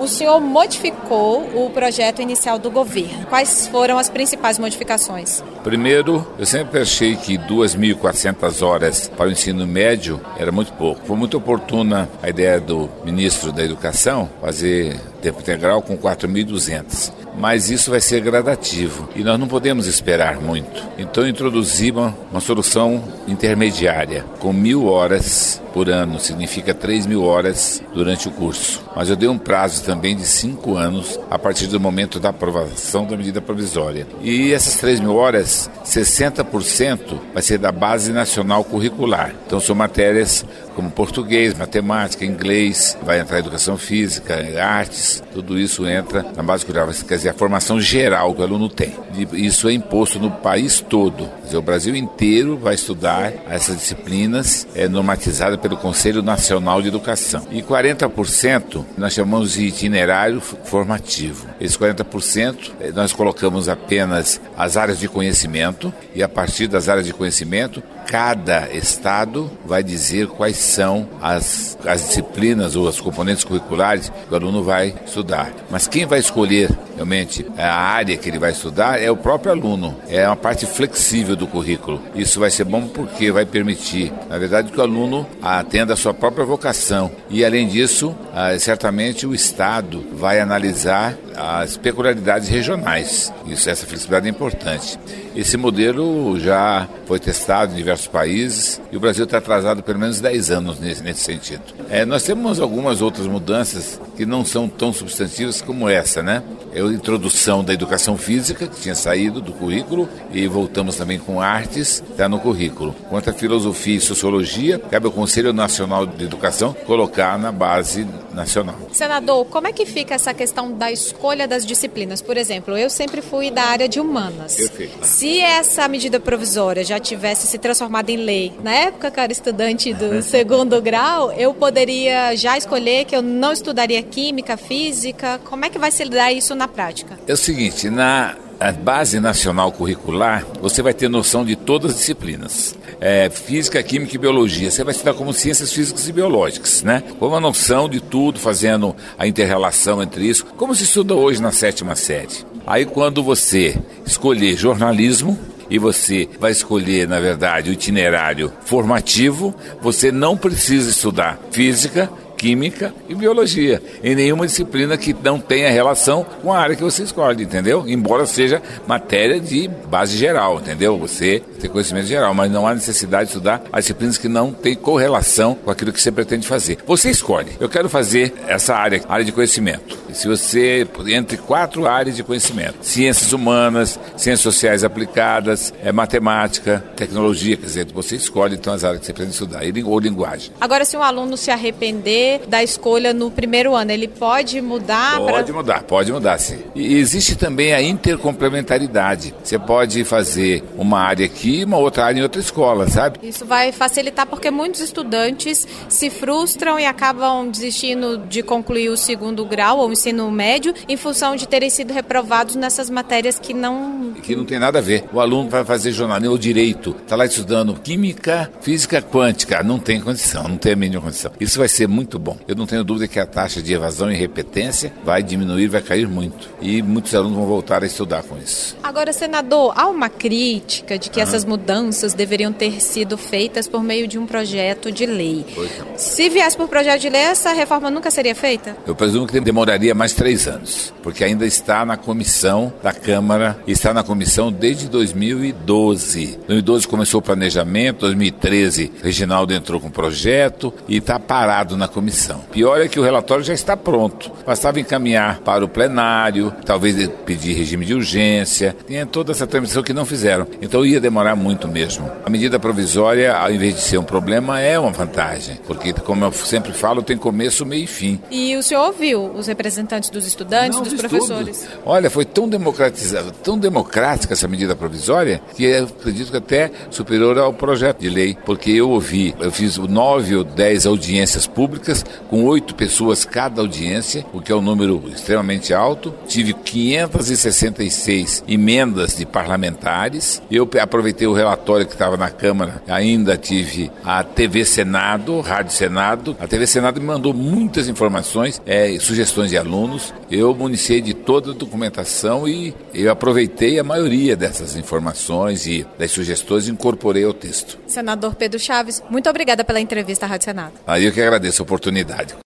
o senhor modificou o projeto inicial do governo. Quais foram as principais modificações? Primeiro, eu sempre achei que 2.400 horas para o ensino médio era muito pouco. Foi muito oportuna a ideia do ministro da Educação fazer tempo integral com 4.200. Mas isso vai ser gradativo e nós não podemos esperar muito. Então introduzimos uma solução intermediária com 1.000 horas por ano, significa 3.000 horas durante o curso. Mas eu dei um prazo também de 5 anos a partir do momento da aprovação da medida provisória. E essas 3.000 horas, 60% vai ser da Base Nacional Curricular. Então são matérias como português, matemática, inglês, vai entrar educação física, artes, tudo isso entra na base curricular. Quer dizer, a formação geral que o aluno tem. E isso é imposto no país todo. Quer dizer, o Brasil inteiro vai estudar essas disciplinas normatizadas pelo Conselho Nacional de Educação. E 40% nós chamamos de itinerário formativo. Esses 40% nós colocamos apenas as áreas de conhecimento e a partir das áreas de conhecimento cada estado vai dizer quais são as disciplinas ou as componentes curriculares que o aluno vai estudar. Mas quem vai escolher realmente a área que ele vai estudar é o próprio aluno. É uma parte flexível do currículo. Isso vai ser bom porque vai permitir, na verdade, que o aluno atenda a sua própria vocação. E, além disso, certamente o Estado vai analisar as peculiaridades regionais. Essa flexibilidade é importante. Esse modelo já foi testado em diversos países e o Brasil está atrasado pelo menos 10 anos nesse sentido. Nós temos algumas outras mudanças que não são tão substantivas como essa, né? É a introdução da educação física, que tinha saído do currículo, e voltamos também com artes, está no currículo. Quanto a filosofia e sociologia, cabe ao Conselho Nacional de Educação colocar na base nacional. Senador, como é que fica essa questão da escolha das disciplinas? Por exemplo, eu sempre fui da área de humanas. Perfeito. Se essa medida provisória já tivesse se transformado em lei, na época que eu era estudante do segundo grau, eu poderia já escolher que eu não estudaria química, física. Como é que vai se dar isso na prática? É o seguinte, na Base Nacional Curricular, você vai ter noção de todas as disciplinas. Física, química e biologia. Você vai estudar como ciências físicas e biológicas, né? Com uma noção de tudo, fazendo a inter-relação entre isso, como se estuda hoje na 7ª série. Aí quando você escolher jornalismo, e você vai escolher, na verdade, o itinerário formativo, você não precisa estudar física, química e biologia, em nenhuma disciplina que não tenha relação com a área que você escolhe, entendeu? Embora seja matéria de base geral, entendeu? Você tem conhecimento geral, mas não há necessidade de estudar as disciplinas que não têm correlação com aquilo que você pretende fazer. Você escolhe. Eu quero fazer essa área de conhecimento. E se você, entre 4 áreas de conhecimento, ciências humanas, ciências sociais aplicadas, matemática, tecnologia, quer dizer, você escolhe então as áreas que você pretende estudar, ou linguagem. Agora, se um aluno se arrepender da escolha no primeiro ano, ele pode mudar? Pode mudar, sim. E existe também a intercomplementaridade. Você pode fazer uma área aqui e uma outra área em outra escola, sabe? Isso vai facilitar porque muitos estudantes se frustram e acabam desistindo de concluir o segundo grau ou o ensino médio em função de terem sido reprovados nessas matérias que não tem nada a ver. O aluno vai fazer jornalismo ou direito, está lá estudando química, física quântica, não tem condição, não tem a mínima condição. Isso vai ser muito bom. Eu não tenho dúvida que a taxa de evasão e repetência vai diminuir, vai cair muito. E muitos alunos vão voltar a estudar com isso. Agora, senador, há uma crítica de que essas mudanças deveriam ter sido feitas por meio de um projeto de lei. Se viesse por projeto de lei, essa reforma nunca seria feita? Eu presumo que demoraria mais 3 anos, porque ainda está na comissão da Câmara, está na comissão desde 2012. 2012 começou o planejamento, 2013 Reginaldo entrou com o projeto e está parado na comissão. Pior é que o relatório já está pronto, bastava encaminhar para o plenário, talvez pedir regime de urgência, tinha toda essa tramitação que não fizeram, então ia demorar muito mesmo. A medida provisória, ao invés de ser um problema, é uma vantagem, porque, como eu sempre falo, tem começo, meio e fim. E o senhor ouviu os representantes dos estudantes, dos professores? Tudo. Olha, foi tão democratizada, tão democrática essa medida provisória, que eu acredito que até superior ao projeto de lei, porque eu fiz 9 ou 10 audiências públicas, com 8 pessoas cada audiência, o que é um número extremamente alto. Tive 566 emendas de parlamentares. Eu aproveitei o relatório que estava na Câmara, ainda tive a TV Senado, Rádio Senado. A TV Senado me mandou muitas informações, sugestões de alunos, eu municiei de toda a documentação e eu aproveitei a maioria dessas informações e das sugestões e incorporei ao texto. Senador Pedro Chaves, muito obrigada pela entrevista à Rádio Senado. Aí eu que agradeço a oportunidade.